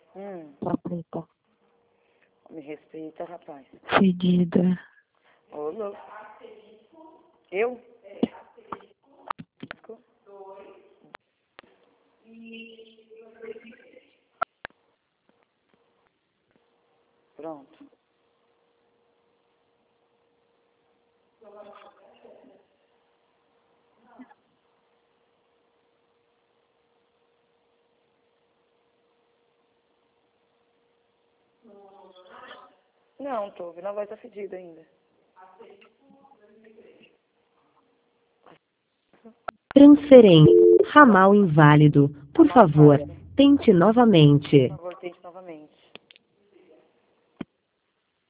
Paprika. Me respeita, rapaz. Fedida. Ô, louco. Eu? Pronto. Não, tô ouvindo a voz da fedida ainda. Transferência. Ramal inválido. Por favor, tente novamente.